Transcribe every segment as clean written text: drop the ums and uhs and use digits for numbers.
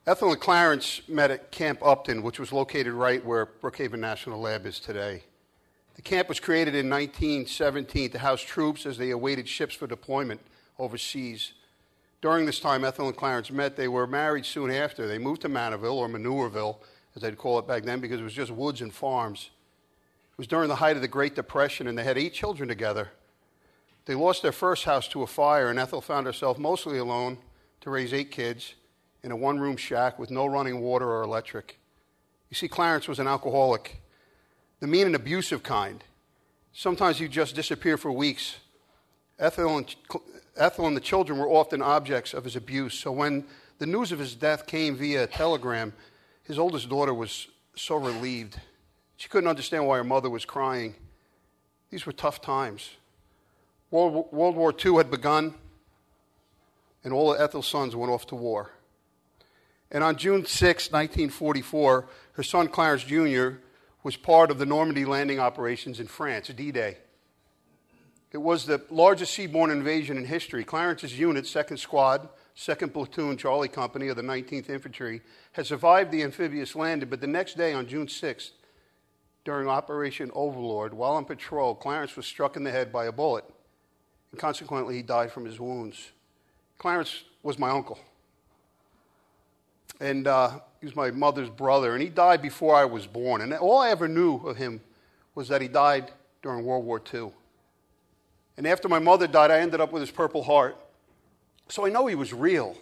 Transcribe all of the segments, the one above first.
Ethel and Clarence met at Camp Upton, which was located right where Brookhaven National Lab is today. The camp was created in 1917 to house troops as they awaited ships for deployment overseas. During this time Ethel and Clarence met, they were married soon after. They moved to Manorville, or Manorville, as they'd call it back then, because it was just woods and farms. It was during the height of the Great Depression, and they had 8 children together. They lost their first house to a fire, and Ethel found herself mostly alone to raise 8 kids in a one-room shack with no running water or electric. You see, Clarence was an alcoholic, the mean and abusive kind. Sometimes he'd just disappear for weeks. Ethel and the children were often objects of his abuse, so when the news of his death came via telegram, his oldest daughter was so relieved. She couldn't understand why her mother was crying. These were tough times. World War II had begun, and all of Ethel's sons went off to war. And on June 6, 1944, her son Clarence Jr. was part of the Normandy landing operations in France, D-Day. It was the largest seaborne invasion in history. Clarence's unit, 2nd Squad, 2nd Platoon, Charlie Company of the 19th Infantry, had survived the amphibious landing, but the next day, on June 6th, during Operation Overlord, while on patrol, Clarence was struck in the head by a bullet, and consequently he died from his wounds. Clarence was my uncle, and he was my mother's brother, and he died before I was born, and all I ever knew of him was that he died during World War II. And after my mother died, I ended up with his Purple Heart, so I know he was real.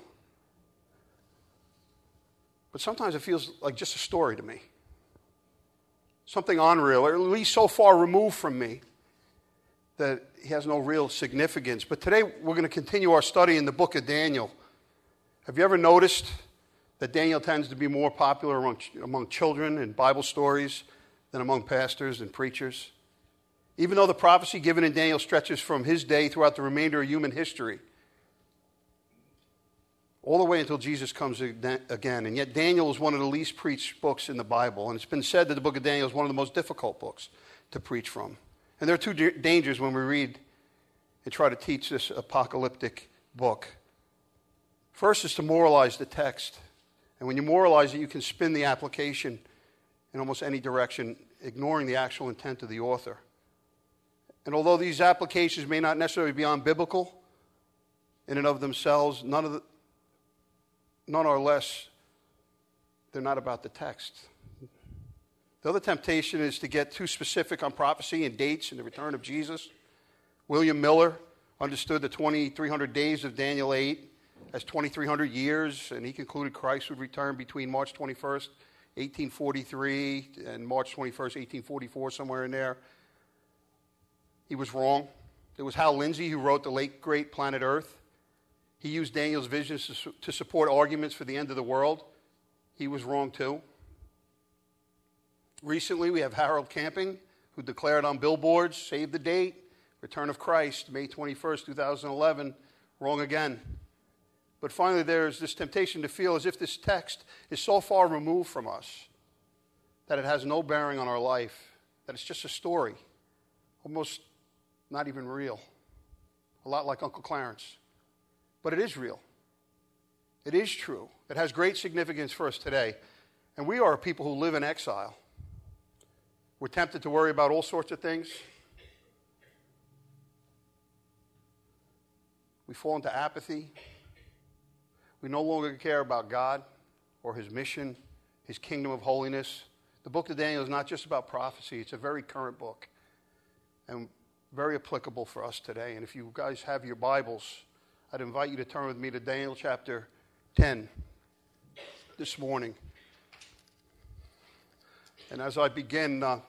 But sometimes it feels like just a story to me. Something unreal, or at least so far removed from me that he has no real significance. But today we're going to continue our study in the book of Daniel. Have you ever noticed that Daniel tends to be more popular among children and Bible stories than among pastors and preachers? Even though the prophecy given in Daniel stretches from his day throughout the remainder of human history, all the way until Jesus comes again. And yet Daniel is one of the least preached books in the Bible. And it's been said that the book of Daniel is one of the most difficult books to preach from. And there are 2 dangers when we read and try to teach this apocalyptic book. First is to moralize the text. And when you moralize it, you can spin the application in almost any direction, ignoring the actual intent of the author. And although these applications may not necessarily be unbiblical in and of themselves, none or less, they're not about the text. The other temptation is to get too specific on prophecy and dates and the return of Jesus. William Miller understood the 2,300 days of Daniel 8 as 2,300 years, and he concluded Christ would return between March 21st, 1843, and March 21st, 1844, somewhere in there. He was wrong. It was Hal Lindsey who wrote the late great Planet Earth. He used Daniel's visions to support arguments for the end of the world. He was wrong too. Recently, we have Harold Camping, who declared on billboards, save the date, return of Christ, May 21st, 2011, wrong again. But finally, there's this temptation to feel as if this text is so far removed from us that it has no bearing on our life, that it's just a story, almost not even real, a lot like Uncle Clarence. But it is real. It is true. It has great significance for us today. And we are a people who live in exile. We're tempted to worry about all sorts of things. We fall into apathy. We no longer care about God or his mission, his kingdom of holiness. The book of Daniel is not just about prophecy. It's a very current book and very applicable for us today. And if you guys have your Bibles, I'd invite you to turn with me to Daniel chapter 10 this morning. And as I begin, I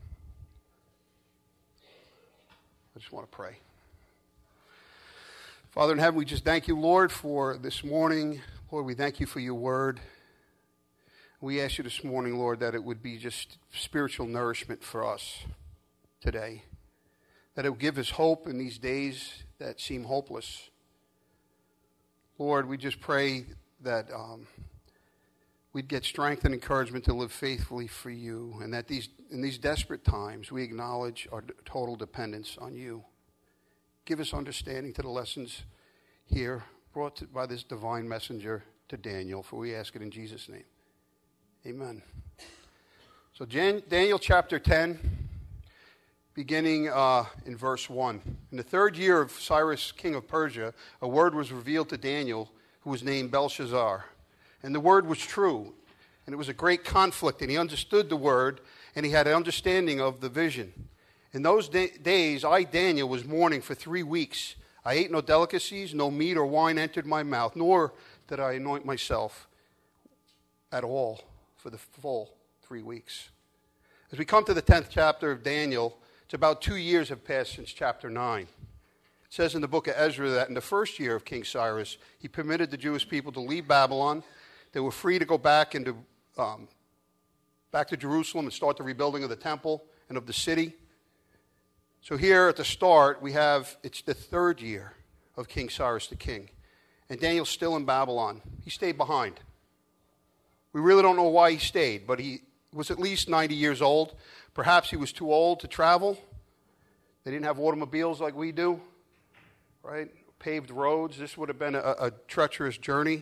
just want to pray. Father in heaven, we just thank you, Lord, for this morning. Lord, we thank you for your word. We ask you this morning, Lord, that it would be just spiritual nourishment for us today. That it would give us hope in these days that seem hopeless. Lord, we just pray that we'd get strength and encouragement to live faithfully for you, and that in these desperate times we acknowledge our total dependence on you. Give us understanding to the lessons here brought by this divine messenger to Daniel, for we ask it in Jesus' name. Amen. So Daniel chapter 10, beginning in verse 1. In the third year of Cyrus, king of Persia, a word was revealed to Daniel, who was named Belshazzar. And the word was true, and it was a great conflict, and he understood the word, and he had an understanding of the vision. In those days, I, Daniel, was mourning for 3 weeks. I ate no delicacies, no meat or wine entered my mouth, nor did I anoint myself at all for the full 3 weeks. As we come to the 10th chapter of Daniel, it's about 2 years have passed since chapter 9. It says in the book of Ezra that in the first year of King Cyrus, he permitted the Jewish people to leave Babylon. They were free to go back to Jerusalem and start the rebuilding of the temple and of the city. So here at the start, it's the third year of King Cyrus the king. And Daniel's still in Babylon. He stayed behind. We really don't know why he stayed, but he was at least 90 years old. Perhaps he was too old to travel. They didn't have automobiles like we do, right? Paved roads. This would have been a treacherous journey.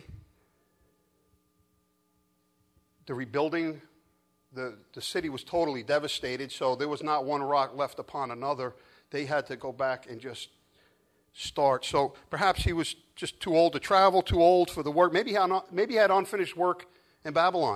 The rebuilding, the city was totally devastated, so there was not one rock left upon another. They had to go back and just start. So perhaps he was just too old to travel, too old for the work. Maybe he had unfinished work in Babylon.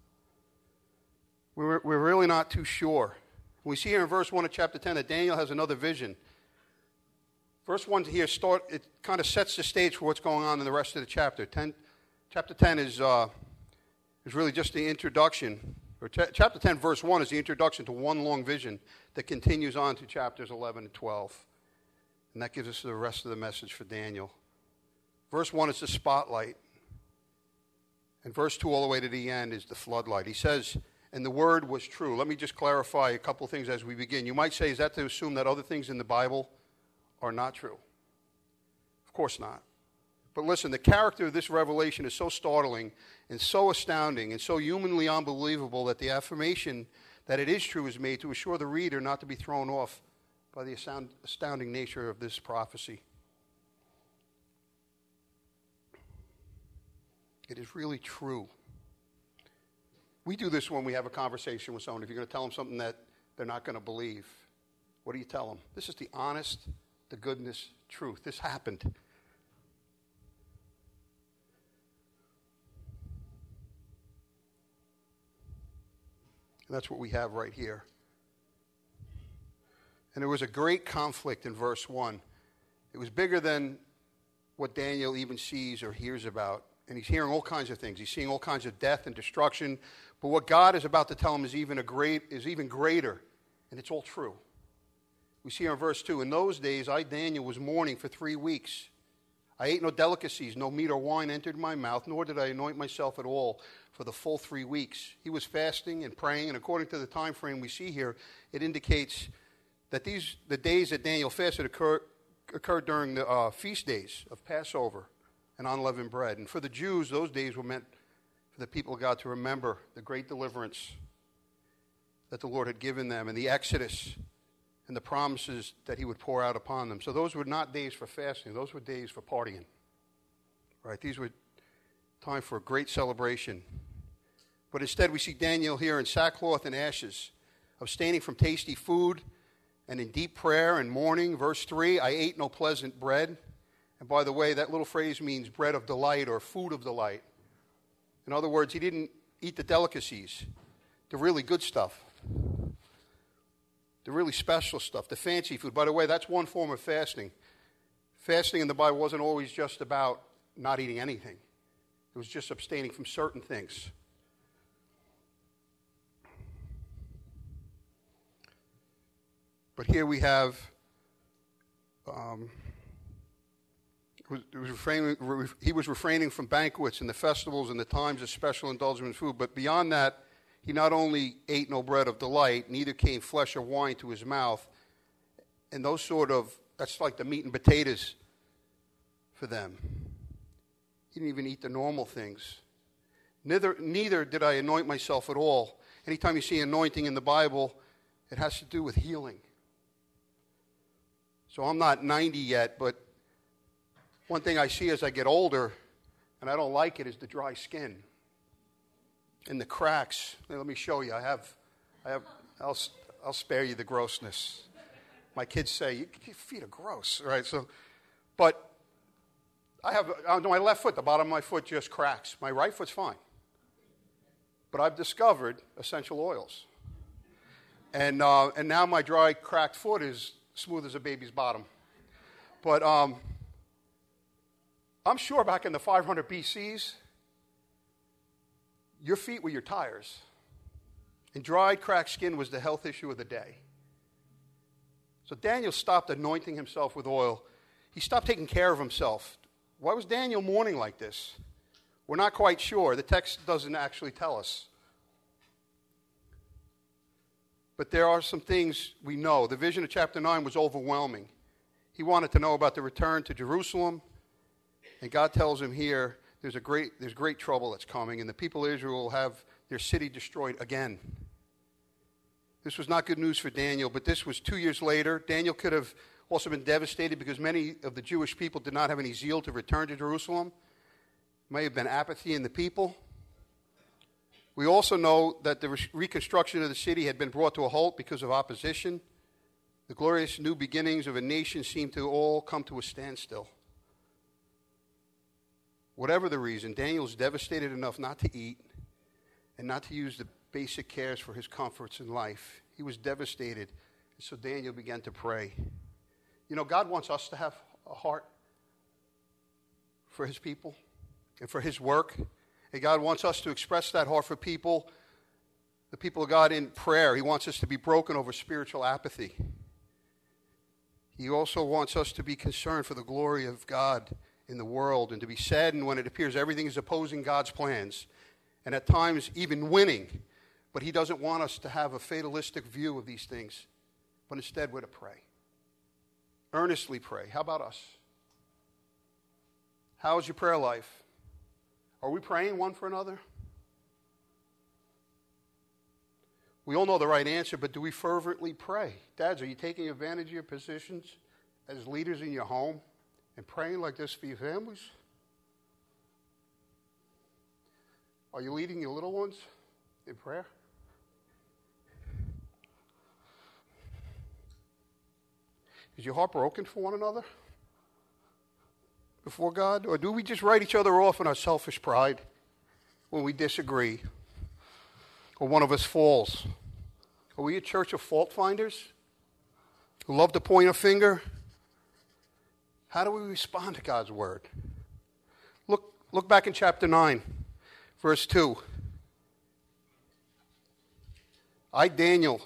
We're really not too sure. We see here in verse 1 of chapter 10 that Daniel has another vision. Verse 1 here, it kind of sets the stage for what's going on in the rest of the chapter. Chapter 10 is really just the introduction. Chapter 10, verse 1 is the introduction to one long vision that continues on to chapters 11 and 12. And that gives us the rest of the message for Daniel. Verse 1 is the spotlight. And verse 2 all the way to the end is the floodlight. He says, and the word was true. Let me just clarify a couple things as we begin. You might say, is that to assume that other things in the Bible are not true? Of course not. But listen, the character of this revelation is so startling and so astounding and so humanly unbelievable that the affirmation that it is true is made to assure the reader not to be thrown off by the astounding nature of this prophecy. It is really true. We do this when we have a conversation with someone. If you're going to tell them something that they're not going to believe, what do you tell them? This is the honest, the goodness truth. This happened. And that's what we have right here. And there was a great conflict in verse 1. It was bigger than what Daniel even sees or hears about. And he's hearing all kinds of things. He's seeing all kinds of death and destruction. But what God is about to tell him is even greater. And it's all true. We see here in verse 2, in those days I, Daniel, was mourning for 3 weeks. I ate no delicacies, no meat or wine entered my mouth, nor did I anoint myself at all for the full 3 weeks. He was fasting and praying, and according to the time frame we see here, it indicates that the days that Daniel fasted occurred during the feast days of Passover and unleavened bread. And for the Jews, those days were meant for the people of God to remember the great deliverance that the Lord had given them and the Exodus and the promises that he would pour out upon them. So those were not days for fasting. Those were days for partying. Right? These were time for a great celebration. But instead we see Daniel here in sackcloth and ashes, abstaining from tasty food and in deep prayer and mourning. Verse 3, I ate no pleasant bread. And by the way, that little phrase means bread of delight or food of delight. In other words, he didn't eat the delicacies, the really good stuff, the really special stuff, the fancy food. By the way, that's one form of fasting. Fasting in the Bible wasn't always just about not eating anything. It was just abstaining from certain things. But here we have he was refraining from banquets and the festivals and the times of special indulgence food. But beyond that, he not only ate no bread of delight, neither came flesh or wine to his mouth. And that's like the meat and potatoes for them. He didn't even eat the normal things. Neither did I anoint myself at all. Anytime you see anointing in the Bible, it has to do with healing. So I'm not 90 yet, but one thing I see as I get older, and I don't like it, is the dry skin and the cracks. Let me show you. I'll spare you the grossness. My kids say, your feet are gross, right? But I have, on my left foot, the bottom of my foot just cracks. My right foot's fine. But I've discovered essential oils. And now my dry, cracked foot is smooth as a baby's bottom. But I'm sure back in the 500 BCs, your feet were your tires. And dried, cracked skin was the health issue of the day. So Daniel stopped anointing himself with oil. He stopped taking care of himself. Why was Daniel mourning like this? We're not quite sure. The text doesn't actually tell us. But there are some things we know. The vision of chapter 9 was overwhelming. He wanted to know about the return to Jerusalem. And God tells him here, there's great trouble that's coming, and the people of Israel will have their city destroyed again. This was not good news for Daniel, but this was 2 years later. Daniel could have also been devastated because many of the Jewish people did not have any zeal to return to Jerusalem. May have been apathy in the people. We also know that the reconstruction of the city had been brought to a halt because of opposition. The glorious new beginnings of a nation seemed to all come to a standstill. Whatever the reason, Daniel was devastated enough not to eat and not to use the basic cares for his comforts in life. He was devastated. And so Daniel began to pray. You know, God wants us to have a heart for his people and for his work. And God wants us to express that heart for people, the people of God, in prayer. He wants us to be broken over spiritual apathy. He also wants us to be concerned for the glory of God in the world and to be saddened when it appears everything is opposing God's plans and at times even winning. But he doesn't want us to have a fatalistic view of these things, but instead we're to pray. Earnestly pray. How about us? How is your prayer life? Are we praying one for another? We all know the right answer, but do we fervently pray? Dads, are you taking advantage of your positions as leaders in your home and praying like this for your families? Are you leading your little ones in prayer? Is your heart broken for one another before God? Or do we just write each other off in our selfish pride when we disagree or one of us falls? Are we a church of fault finders who love to point a finger? How do we respond to God's word? Look back in chapter 9, verse 2. I, Daniel,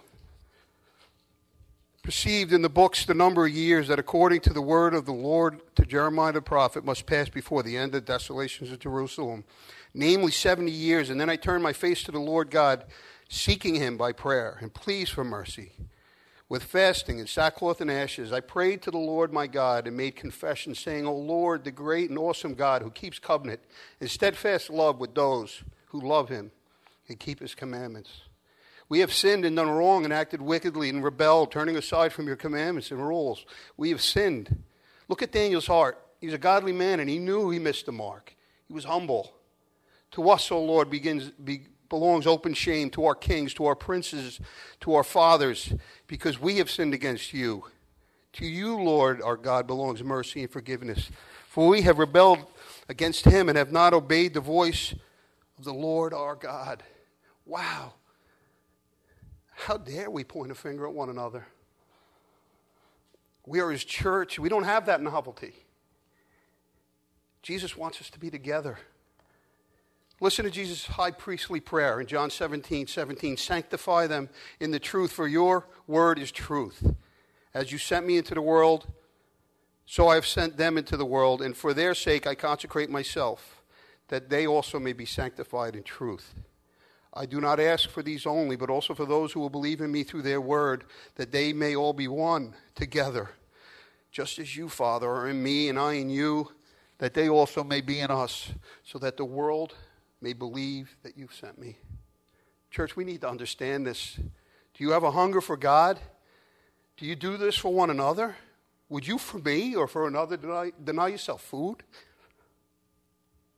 perceived in the books the number of years that according to the word of the Lord to Jeremiah the prophet must pass before the end of the desolations of Jerusalem, namely 70 years. And then I turned my face to the Lord God, seeking him by prayer and pleas for mercy. With fasting and sackcloth and ashes, I prayed to the Lord my God and made confession, saying, O Lord, the great and awesome God who keeps covenant and steadfast love with those who love him and keep his commandments. We have sinned and done wrong and acted wickedly and rebelled, turning aside from your commandments and rules. We have sinned. Look at Daniel's heart. He's a godly man, and he knew he missed the mark. He was humble. To us, O Lord, belongs open shame, to our kings, to our princes, to our fathers, because we have sinned against you. To you, Lord, our God, belongs mercy and forgiveness. For we have rebelled against him and have not obeyed the voice of the Lord our God. Wow. How dare we point a finger at one another? We are his church. We don't have that novelty. Jesus wants us to be together. Listen to Jesus' high priestly prayer in John 17:17. Sanctify them in the truth, for your word is truth. As you sent me into the world, so I have sent them into the world, and for their sake I consecrate myself, that they also may be sanctified in truth. I do not ask for these only, but also for those who will believe in me through their word, that they may all be one together, just as you, Father, are in me and I in you, that they also may be in us, so that the world may believe that you've sent me. Church, we need to understand this. Do you have a hunger for God? Do you do this for one another? Would you for me or for another deny yourself food?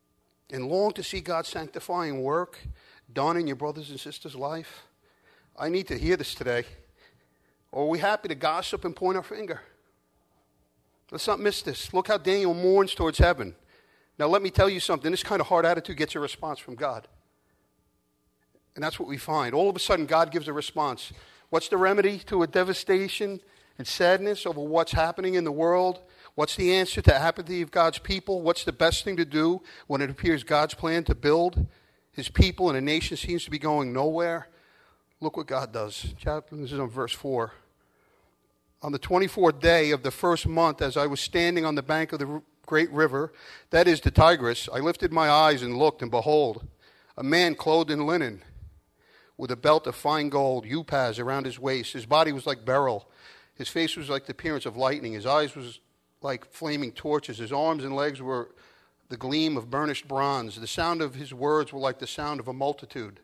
and long to see God's sanctifying work done in your brothers and sisters' life? I need to hear this today. Or are we happy to gossip and point our finger? Let's not miss this. Look how Daniel mourns towards heaven. Now let me tell you something. This kind of hard attitude gets a response from God. And that's what we find. All of a sudden, God gives a response. What's the remedy to a devastation and sadness over what's happening in the world? What's the answer to apathy of God's people? What's the best thing to do when it appears God's plan to build his people and a nation seems to be going nowhere? Look what God does. This is on verse 4. On the 24th day of the first month, as I was standing on the bank of the great river, that is the Tigris, I lifted my eyes and looked, and behold, a man clothed in linen, with a belt of fine gold, upaz, around his waist. His body was like beryl. His face was like the appearance of lightning. His eyes was like flaming torches. His arms and legs were the gleam of burnished bronze. The sound of his words were like the sound of a multitude.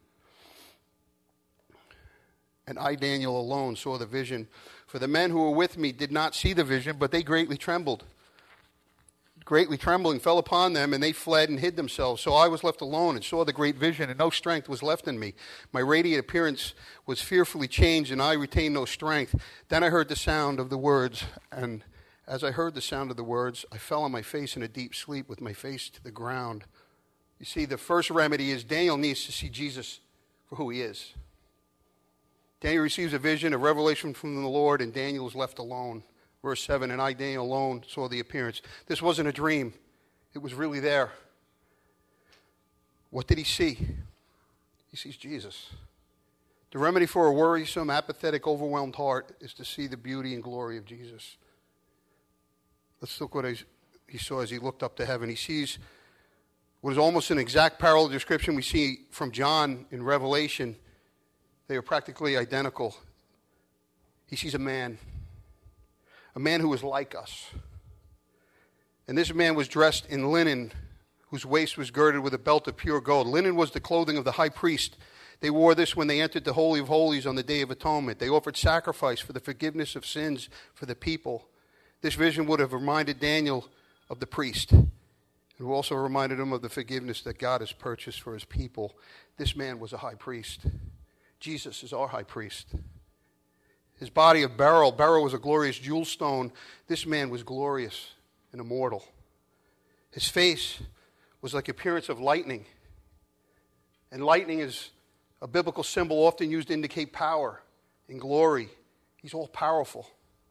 And I, Daniel, alone saw the vision. For the men who were with me did not see the vision, but they greatly trembled. Greatly trembling fell upon them, and they fled and hid themselves. So I was left alone and saw the great vision, and no strength was left in me. My radiant appearance was fearfully changed, and I retained no strength. Then I heard the sound of the words, and as I heard the sound of the words, I fell on my face in a deep sleep with my face to the ground. You see, the first remedy is Daniel needs to see Jesus for who he is. Daniel receives a vision, a revelation from the Lord, and Daniel is left alone. Verse 7, and I, Daniel, alone saw the appearance. This wasn't a dream. It was really there. What did he see? He sees Jesus. The remedy for a worrisome, apathetic, overwhelmed heart is to see the beauty and glory of Jesus. Let's look what he saw as he looked up to heaven. He sees what is almost an exact parallel description we see from John in Revelation. They are practically identical. He sees a man who was like us. And this man was dressed in linen, whose waist was girded with a belt of pure gold. Linen was the clothing of the high priest. They wore this when they entered the Holy of Holies on the Day of Atonement. They offered sacrifice for the forgiveness of sins for the people. This vision would have reminded Daniel of the priest. It also reminded him of the forgiveness that God has purchased for his people. This man was a high priest. Jesus is our high priest. His body of beryl was a glorious jewel stone. This man was glorious and immortal. His face was like the appearance of lightning. And lightning is a biblical symbol often used to indicate power and glory. He's all powerful.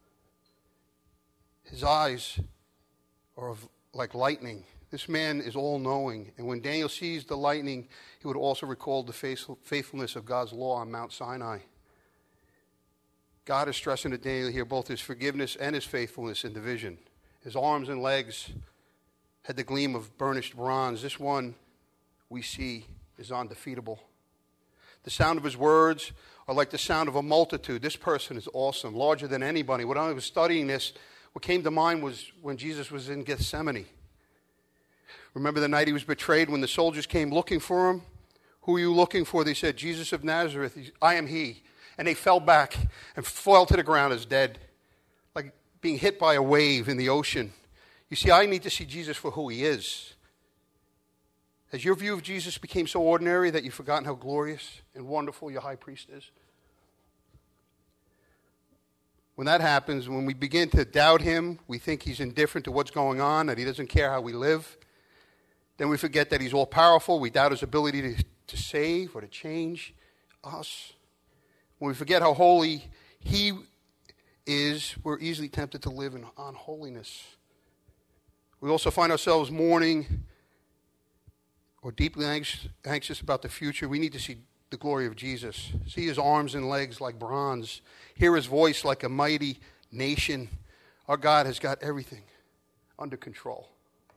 His eyes are like lightning. This man is all-knowing. And when Daniel sees the lightning, he would also recall the faithfulness of God's law on Mount Sinai. God is stressing to Daniel here both his forgiveness and his faithfulness in the vision. His arms and legs had the gleam of burnished bronze. This one we see is undefeatable. The sound of his words are like the sound of a multitude. This person is awesome, larger than anybody. When I was studying this, what came to mind was when Jesus was in Gethsemane. Remember the night he was betrayed when the soldiers came looking for him? Who are you looking for? They said, Jesus of Nazareth. I am he. And they fell back and fell to the ground as dead, like being hit by a wave in the ocean. You see, I need to see Jesus for who he is. Has your view of Jesus become so ordinary that you've forgotten how glorious and wonderful your high priest is? When that happens, when we begin to doubt him, we think he's indifferent to what's going on, that he doesn't care how we live. Then we forget that he's all-powerful. We doubt his ability to save or to change us. When we forget how holy he is, we're easily tempted to live in unholiness. We also find ourselves mourning or deeply anxious about the future. We need to see the glory of Jesus. See his arms and legs like bronze. Hear his voice like a mighty nation. Our God has got everything under control.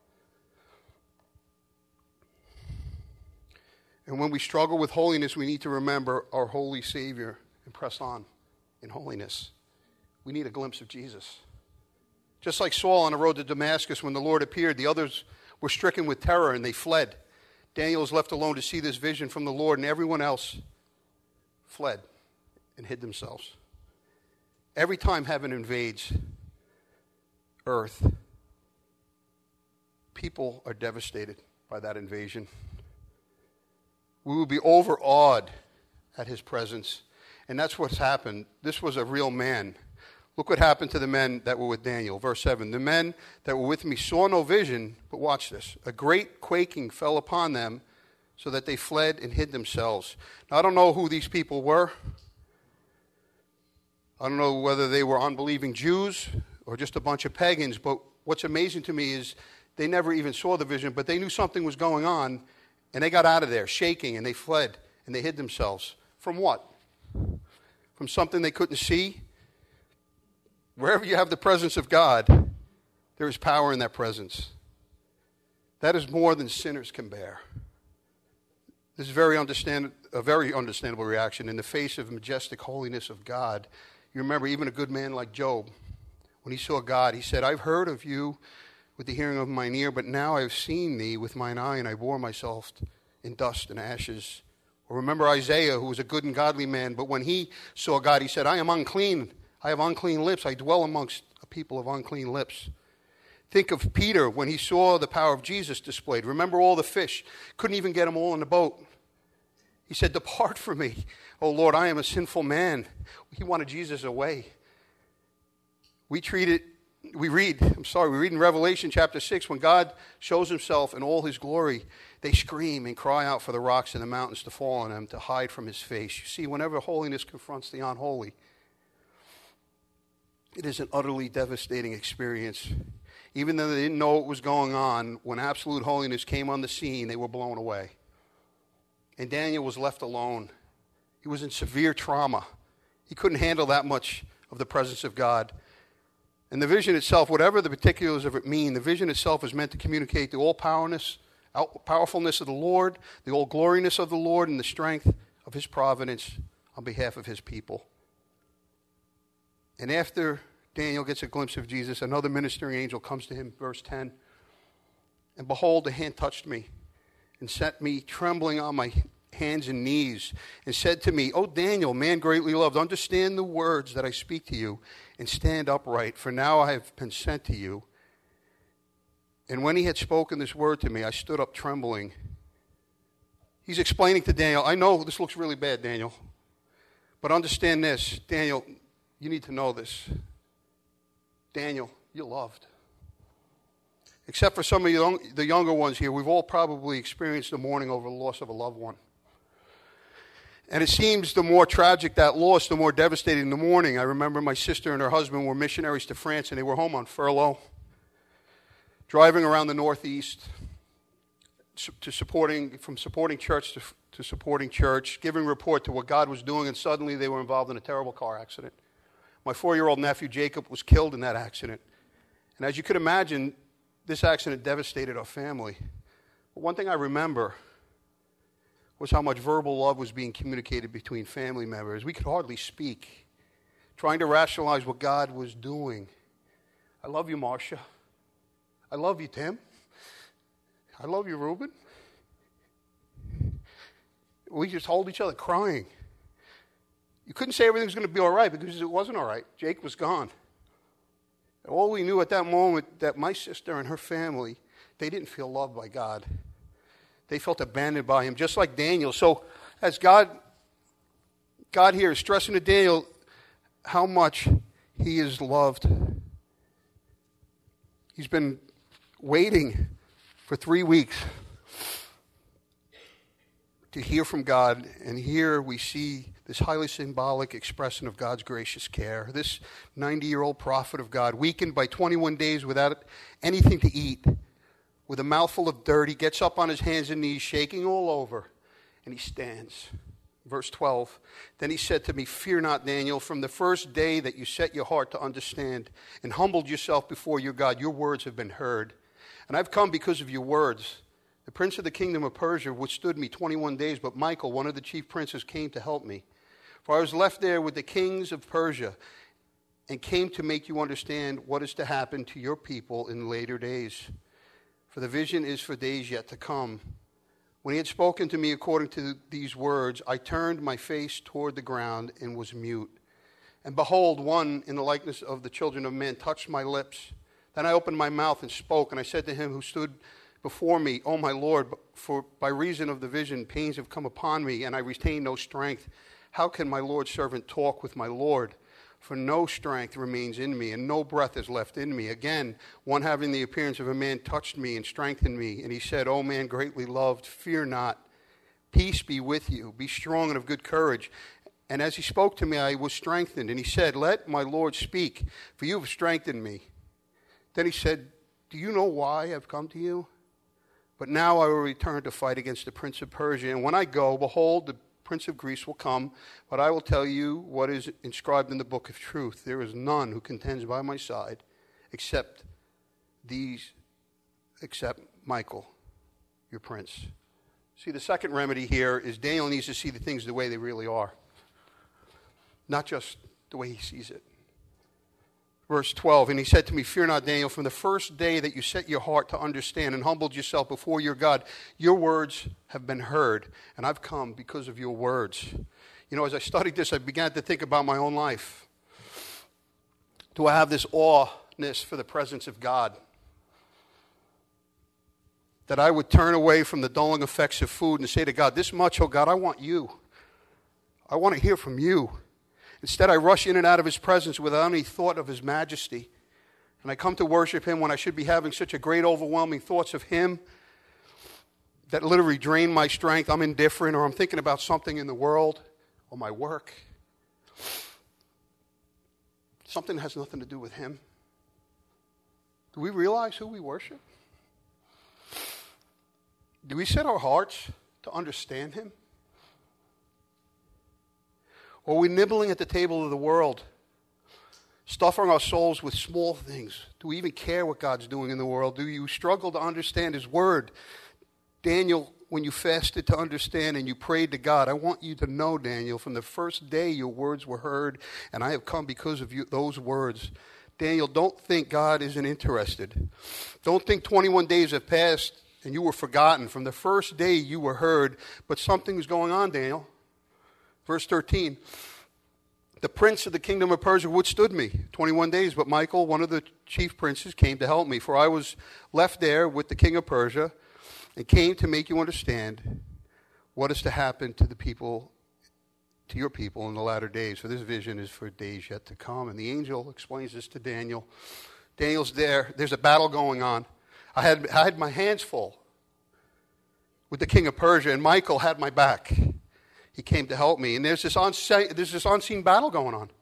And when we struggle with holiness, we need to remember our holy Savior and press on in holiness. We need a glimpse of Jesus. Just like Saul on the road to Damascus, when the Lord appeared, the others were stricken with terror and they fled. Daniel was left alone to see this vision from the Lord, and everyone else fled and hid themselves. Every time heaven invades earth, people are devastated by that invasion. We will be overawed at his presence. And that's what's happened. This was a real man. Look what happened to the men that were with Daniel. Verse 7, the men that were with me saw no vision, but watch this. A great quaking fell upon them so that they fled and hid themselves. Now, I don't know who these people were. I don't know whether they were unbelieving Jews or just a bunch of pagans, but what's amazing to me is they never even saw the vision, but they knew something was going on, and they got out of there shaking, and they fled, and they hid themselves. From what? From something they couldn't see? Wherever you have the presence of God, there is power in that presence. That is more than sinners can bear. This is a very understandable reaction in the face of majestic holiness of God. You remember even a good man like Job, when he saw God, he said, I've heard of you with the hearing of mine ear, but now I have seen thee with mine eye, and I bore myself in dust and ashes. Or remember Isaiah, who was a good and godly man, but when he saw God, he said, I am unclean. I have unclean lips. I dwell amongst a people of unclean lips. Think of Peter when he saw the power of Jesus displayed. Remember all the fish. Couldn't even get them all in the boat. He said, depart from me, O Lord, I am a sinful man. He wanted Jesus away. We read in Revelation chapter 6, when God shows himself in all his glory, they scream and cry out for the rocks and the mountains to fall on them, to hide from his face. You see, whenever holiness confronts the unholy, it is an utterly devastating experience. Even though they didn't know what was going on, when absolute holiness came on the scene, they were blown away. And Daniel was left alone. He was in severe trauma. He couldn't handle that much of the presence of God. And the vision itself, whatever the particulars of it mean, the vision itself is meant to communicate the all-powerfulness of the Lord, the all-gloriness of the Lord, and the strength of his providence on behalf of his people. And after Daniel gets a glimpse of Jesus, another ministering angel comes to him, verse 10. And behold, a hand touched me and set me trembling on my hands and knees and said to me, O Daniel, man greatly loved, understand the words that I speak to you and stand upright, for now I have been sent to you. And when he had spoken this word to me, I stood up trembling. He's explaining to Daniel, I know this looks really bad, Daniel, but understand this, Daniel, you need to know this. Daniel, you're loved. Except for some of the younger ones here, we've all probably experienced the mourning over the loss of a loved one. And it seems the more tragic that loss, the more devastating the mourning. I remember my sister and her husband were missionaries to France, and they were home on furlough, driving around the Northeast, from supporting church to supporting church, giving report to what God was doing, and suddenly they were involved in a terrible car accident. My 4-year-old nephew, Jacob, was killed in that accident. And as you could imagine, this accident devastated our family. But one thing I remember was how much verbal love was being communicated between family members. We could hardly speak, trying to rationalize what God was doing. I love you, Marcia. I love you, Tim. I love you, Reuben. We just hold each other crying. You couldn't say everything was going to be all right because it wasn't all right. Jake was gone. And all we knew at that moment that my sister and her family, they didn't feel loved by God. They felt abandoned by him, just like Daniel. So as God here is stressing to Daniel how much he is loved. He's been waiting for 3 weeks to hear from God, and here we see this highly symbolic expression of God's gracious care. This 90-year-old prophet of God, weakened by 21 days without anything to eat, with a mouthful of dirt, he gets up on his hands and knees, shaking all over, and he stands. Verse 12, then he said to me, fear not, Daniel, from the first day that you set your heart to understand and humbled yourself before your God, your words have been heard. And I've come because of your words. The prince of the kingdom of Persia withstood me 21 days, but Michael, one of the chief princes, came to help me. For I was left there with the kings of Persia and came to make you understand what is to happen to your people in later days. For the vision is for days yet to come. When he had spoken to me according to these words, I turned my face toward the ground and was mute. And behold, one in the likeness of the children of men touched my lips. Then I opened my mouth and spoke, and I said to him who stood before me, O my Lord, for by reason of the vision pains have come upon me, and I retain no strength. How can my Lord's servant talk with my Lord? For no strength remains in me, and no breath is left in me. Again, one having the appearance of a man touched me and strengthened me, and he said, O man greatly loved, fear not. Peace be with you. Be strong and of good courage. And as he spoke to me, I was strengthened. And he said, let my Lord speak, for you have strengthened me. Then he said, do you know why I've come to you? But now I will return to fight against the prince of Persia. And when I go, behold, the prince of Greece will come. But I will tell you what is inscribed in the book of truth. There is none who contends by my side except Michael, your prince. See, the second remedy here is Daniel needs to see the things the way they really are, not just the way he sees it. Verse 12, and he said to me, fear not, Daniel, from the first day that you set your heart to understand and humbled yourself before your God, your words have been heard, and I've come because of your words. You know, as I studied this, I began to think about my own life. Do I have this awe-ness for the presence of God? That I would turn away from the dulling effects of food and say to God, this much, oh God, I want you. I want to hear from you. Instead, I rush in and out of his presence without any thought of his majesty. And I come to worship him when I should be having such a great, overwhelming thoughts of him that literally drain my strength. I'm indifferent, or I'm thinking about something in the world or my work. Something that has nothing to do with him. Do we realize who we worship? Do we set our hearts to understand him? Or are we nibbling at the table of the world, stuffing our souls with small things? Do we even care what God's doing in the world? Do you struggle to understand his word? Daniel, when you fasted to understand and you prayed to God, I want you to know, Daniel, from the first day your words were heard, and I have come because of you, those words. Daniel, don't think God isn't interested. Don't think 21 days have passed and you were forgotten. From the first day you were heard, but something is going on, Daniel. Verse 13, the prince of the kingdom of Persia withstood me 21 days, but Michael, one of the chief princes, came to help me, for I was left there with the king of Persia and came to make you understand what is to happen to the people, to your people in the latter days. For this vision is for days yet to come. And the angel explains this to Daniel. Daniel's there. There's a battle going on. I had my hands full with the king of Persia, and Michael had my back. He came to help me. And there's this unseen battle going on.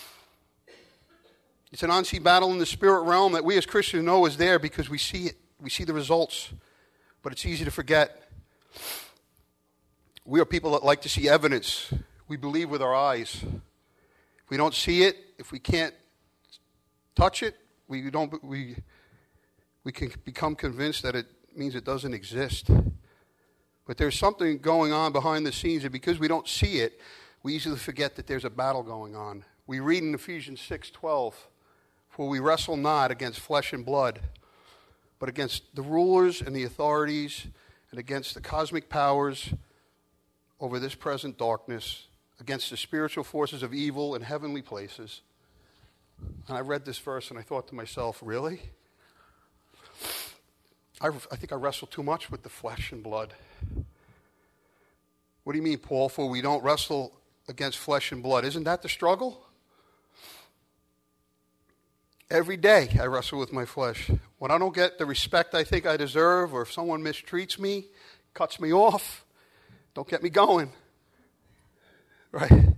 It's an unseen battle in the spirit realm that we as Christians know is there because we see it. We see the results. But it's easy to forget. We are people that like to see evidence. We believe with our eyes. If we don't see it, if we can't touch it, we can become convinced that it means it doesn't exist. But there's something going on behind the scenes, and because we don't see it, we easily forget that there's a battle going on. We read in Ephesians 6:12, for we wrestle not against flesh and blood, but against the rulers and the authorities, and against the cosmic powers over this present darkness, against the spiritual forces of evil in heavenly places. And I read this verse and I thought to myself, really? I think I wrestle too much with the flesh and blood. What do you mean, Paul? For we don't wrestle against flesh and blood. Isn't that the struggle? Every day I wrestle with my flesh. When I don't get the respect I think I deserve, or if someone mistreats me, cuts me off, don't get me going. Right?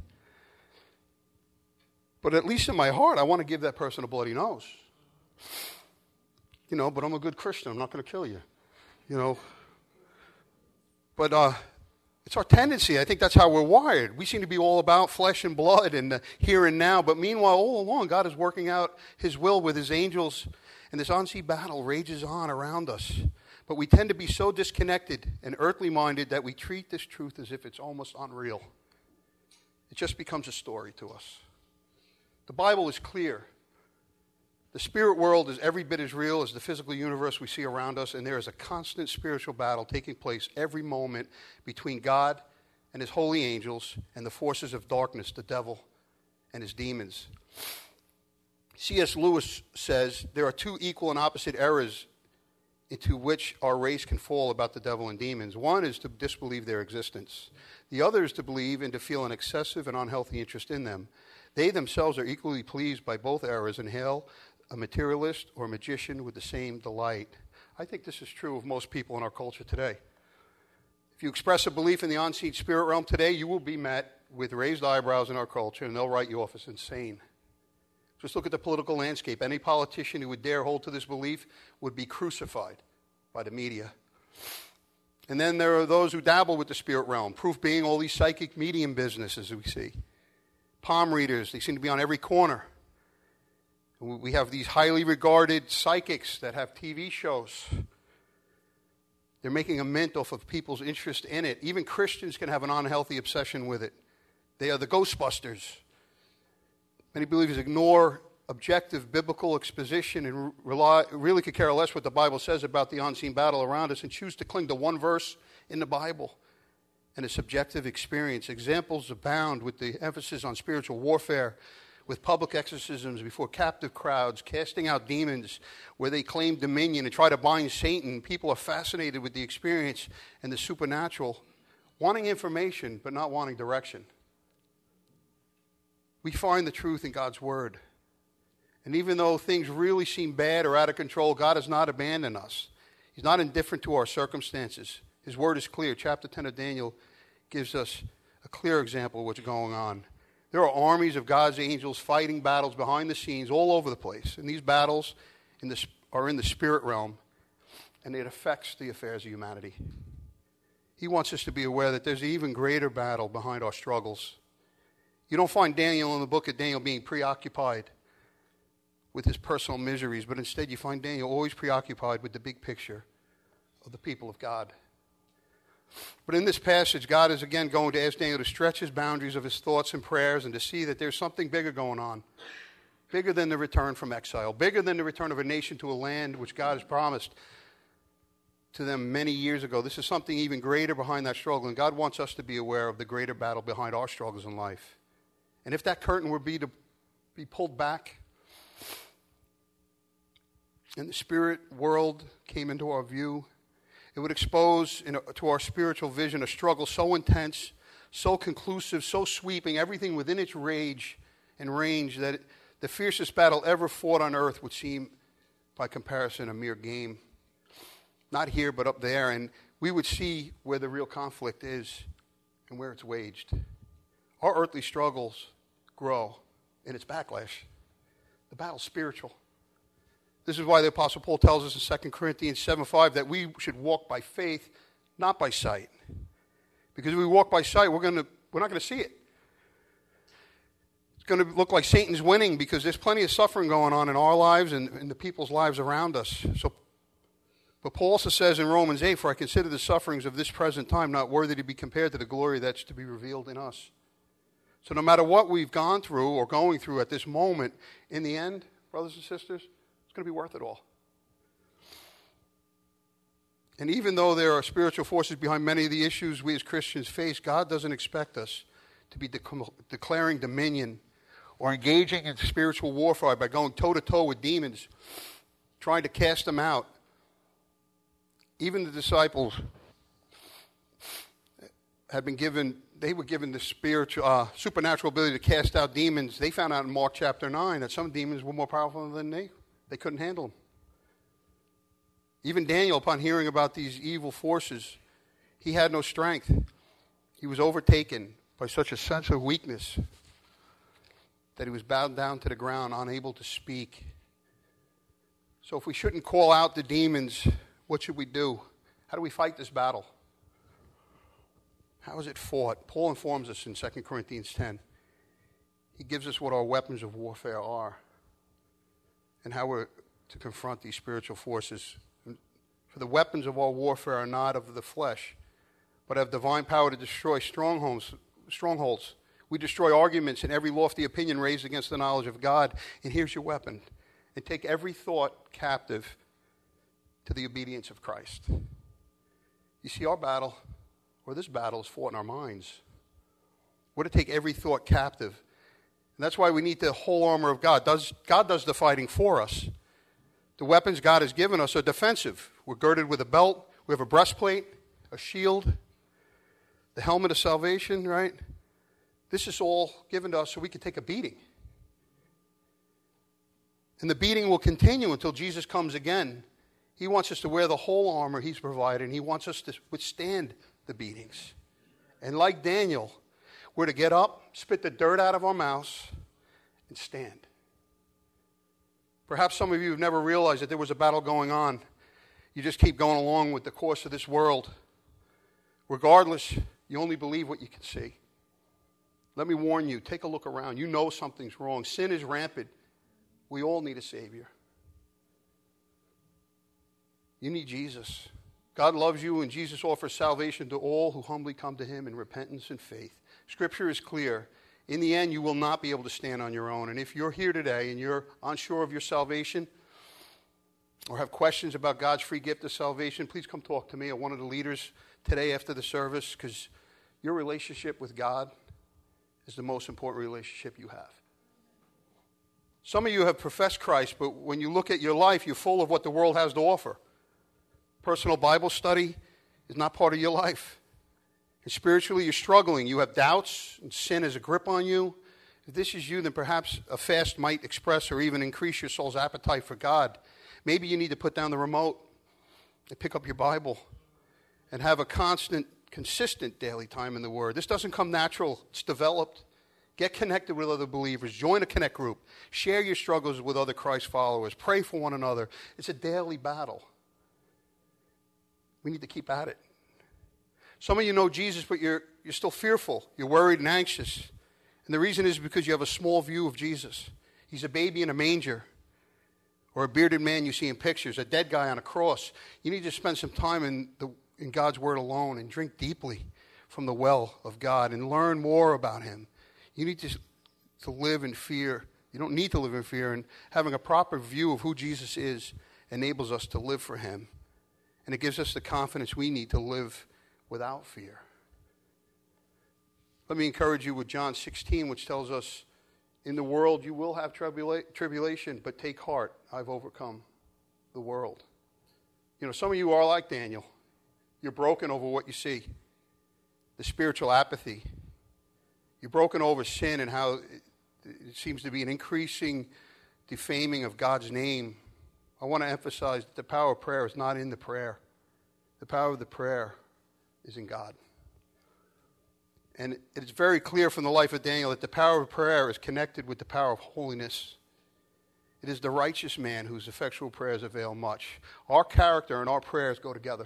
But at least in my heart, I want to give that person a bloody nose. You know, but I'm a good Christian. I'm not going to kill you. You know. But it's our tendency. I think that's how we're wired. We seem to be all about flesh and blood and the here and now. But meanwhile, all along, God is working out his will with his angels. And this unseen battle rages on around us. But we tend to be so disconnected and earthly minded that we treat this truth as if it's almost unreal. It just becomes a story to us. The Bible is clear. The spirit world is every bit as real as the physical universe we see around us, and there is a constant spiritual battle taking place every moment between God and his holy angels and the forces of darkness, the devil and his demons. C.S. Lewis says there are two equal and opposite eras into which our race can fall about the devil and demons. One is to disbelieve their existence. The other is to believe and to feel an excessive and unhealthy interest in them. They themselves are equally pleased by both errors and hail a materialist or magician with the same delight. I think this is true of most people in our culture today. If you express a belief in the unseen spirit realm today, you will be met with raised eyebrows in our culture, and they'll write you off as insane. Just look at the political landscape. Any politician who would dare hold to this belief would be crucified by the media. And then there are those who dabble with the spirit realm, proof being all these psychic medium businesses we see. Palm readers, they seem to be on every corner. We have these highly regarded psychics that have TV shows. They're making a mint off of people's interest in it. Even Christians can have an unhealthy obsession with it. They are the Ghostbusters. Many believers ignore objective biblical exposition and really could care less what the Bible says about the unseen battle around us and choose to cling to one verse in the Bible and a subjective experience. Examples abound with the emphasis on spiritual warfare, with public exorcisms before captive crowds, casting out demons where they claim dominion and try to bind Satan. People are fascinated with the experience and the supernatural, wanting information but not wanting direction. We find the truth in God's Word. And even though things really seem bad or out of control, God has not abandoned us. He's not indifferent to our circumstances. His Word is clear. Chapter 10 of Daniel gives us a clear example of what's going on. There are armies of God's angels fighting battles behind the scenes all over the place. And these battles are in the spirit realm, and it affects the affairs of humanity. He wants us to be aware that there's an even greater battle behind our struggles. You don't find Daniel in the book of Daniel being preoccupied with his personal miseries, but instead you find Daniel always preoccupied with the big picture of the people of God. But in this passage, God is again going to ask Daniel to stretch his boundaries of his thoughts and prayers and to see that there's something bigger going on, bigger than the return from exile, bigger than the return of a nation to a land which God has promised to them many years ago. This is something even greater behind that struggle, and God wants us to be aware of the greater battle behind our struggles in life. And if that curtain were to be pulled back and the spirit world came into our view, it would expose to our spiritual vision a struggle so intense, so conclusive, so sweeping, everything within its rage and range that the fiercest battle ever fought on earth would seem, by comparison, a mere game. Not here, but up there. And we would see where the real conflict is and where it's waged. Our earthly struggles grow in its backlash. The battle's spiritual. This is why the Apostle Paul tells us in 2 Corinthians 7:5 that we should walk by faith, not by sight. Because if we walk by sight, we're not going to see it. It's going to look like Satan's winning because there's plenty of suffering going on in our lives and in the people's lives around us. But Paul also says in Romans 8, "For I consider the sufferings of this present time not worthy to be compared to the glory that's to be revealed in us." So no matter what we've gone through or going through at this moment, in the end, brothers and sisters, it's going to be worth it all. And even though there are spiritual forces behind many of the issues we as Christians face, God doesn't expect us to be declaring dominion or engaging in spiritual warfare by going toe-to-toe with demons, trying to cast them out. Even the disciples they were given the spiritual, supernatural ability to cast out demons. They found out in Mark chapter 9 that some demons were more powerful than they couldn't handle them. Even Daniel, upon hearing about these evil forces, he had no strength. He was overtaken by such a sense of weakness that he was bowed down to the ground, unable to speak. So if we shouldn't call out the demons, what should we do? How do we fight this battle? How is it fought? Paul informs us in 2 Corinthians 10. He gives us what our weapons of warfare are and how we're to confront these spiritual forces. For the weapons of our warfare are not of the flesh, but have divine power to destroy strongholds. We destroy arguments and every lofty opinion raised against the knowledge of God. And here's your weapon. And take every thought captive to the obedience of Christ. You see, our battle, or this battle, is fought in our minds. We're to take every thought captive. And that's why we need the whole armor of God. God does the fighting for us. The weapons God has given us are defensive. We're girded with a belt. We have a breastplate, a shield, the helmet of salvation, right? This is all given to us so we can take a beating. And the beating will continue until Jesus comes again. He wants us to wear the whole armor he's provided, and he wants us to withstand the beatings. And like Daniel, we're to get up, spit the dirt out of our mouths, and stand. Perhaps some of you have never realized that there was a battle going on. You just keep going along with the course of this world. Regardless, you only believe what you can see. Let me warn you, take a look around. You know something's wrong. Sin is rampant. We all need a Savior. You need Jesus. God loves you, and Jesus offers salvation to all who humbly come to him in repentance and faith. Scripture is clear. In the end, you will not be able to stand on your own. And if you're here today and you're unsure of your salvation or have questions about God's free gift of salvation, please come talk to me or one of the leaders today after the service, because your relationship with God is the most important relationship you have. Some of you have professed Christ, but when you look at your life, you're full of what the world has to offer. Personal Bible study is not part of your life. And spiritually, you're struggling. You have doubts, and sin has a grip on you. If this is you, then perhaps a fast might express or even increase your soul's appetite for God. Maybe you need to put down the remote and pick up your Bible and have a consistent daily time in the Word. This doesn't come natural. It's developed. Get connected with other believers. Join a connect group. Share your struggles with other Christ followers. Pray for one another. It's a daily battle. We need to keep at it. Some of you know Jesus, but you're still fearful. You're worried and anxious. And the reason is because you have a small view of Jesus. He's a baby in a manger, or a bearded man you see in pictures, a dead guy on a cross. You need to spend some time in God's Word alone and drink deeply from the well of God and learn more about him. You need to live in fear. You don't need to live in fear, and having a proper view of who Jesus is enables us to live for him. And it gives us the confidence we need to live without fear. Let me encourage you with John 16, which tells us, in the world you will have tribulation, but take heart, I've overcome the world. You know, some of you are like Daniel. You're broken over what you see, the spiritual apathy. You're broken over sin and how it seems to be an increasing defaming of God's name. I want to emphasize that the power of prayer is not in the prayer. The power of the prayer is in God. And it's very clear from the life of Daniel that the power of prayer is connected with the power of holiness. It is the righteous man whose effectual prayers avail much. Our character and our prayers go together.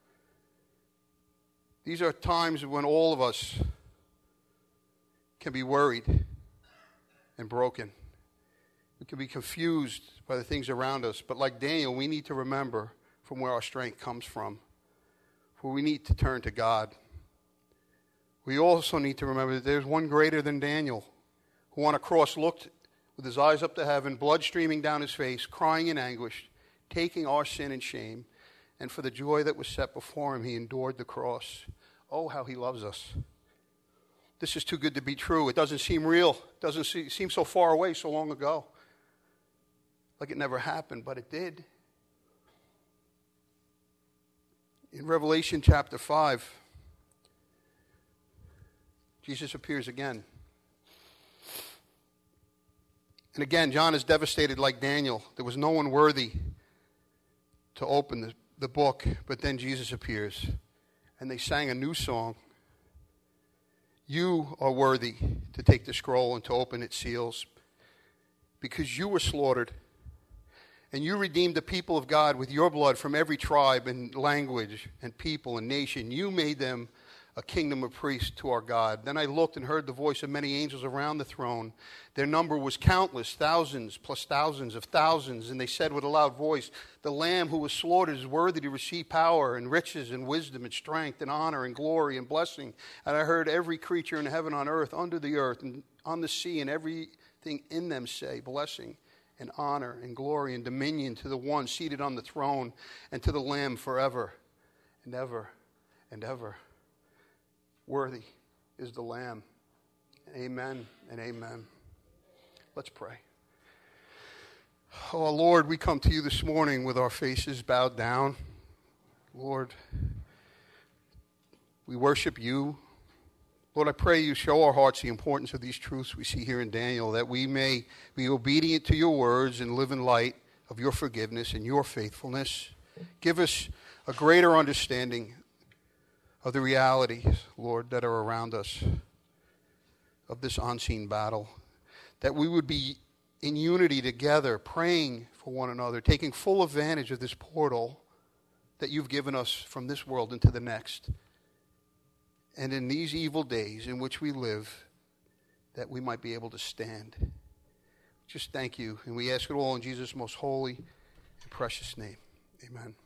These are times when all of us can be worried and broken. We can be confused by the things around us. But like Daniel, we need to remember from where our strength comes from. For we need to turn to God. We also need to remember that there's one greater than Daniel, who on a cross looked with his eyes up to heaven, blood streaming down his face, crying in anguish, taking our sin and shame. And for the joy that was set before him, he endured the cross. Oh, how he loves us. This is too good to be true. It doesn't seem real. It doesn't seem so far away, so long ago. Like it never happened, but it did. In Revelation chapter 5, Jesus appears again. And again, John is devastated like Daniel. There was no one worthy to open the book, but then Jesus appears. And they sang a new song. You are worthy to take the scroll and to open its seals, because you were slaughtered, and you redeemed the people of God with your blood from every tribe and language and people and nation. You made them a kingdom of priests to our God. Then I looked and heard the voice of many angels around the throne. Their number was countless, thousands plus thousands of thousands. And they said with a loud voice, the Lamb who was slaughtered is worthy to receive power and riches and wisdom and strength and honor and glory and blessing. And I heard every creature in heaven, on earth, under the earth, and on the sea, and everything in them say, blessing and honor and glory and dominion to the one seated on the throne and to the Lamb forever and ever and ever. Worthy is the Lamb. Amen and amen. Let's pray. Oh, Lord, we come to you this morning with our faces bowed down. Lord, we worship you. Lord, I pray you show our hearts the importance of these truths we see here in Daniel, that we may be obedient to your words and live in light of your forgiveness and your faithfulness. Give us a greater understanding of the realities, Lord, that are around us, of this unseen battle, that we would be in unity together, praying for one another, taking full advantage of this portal that you've given us from this world into the next. And in these evil days in which we live, that we might be able to stand. Just thank you. And we ask it all in Jesus' most holy and precious name. Amen.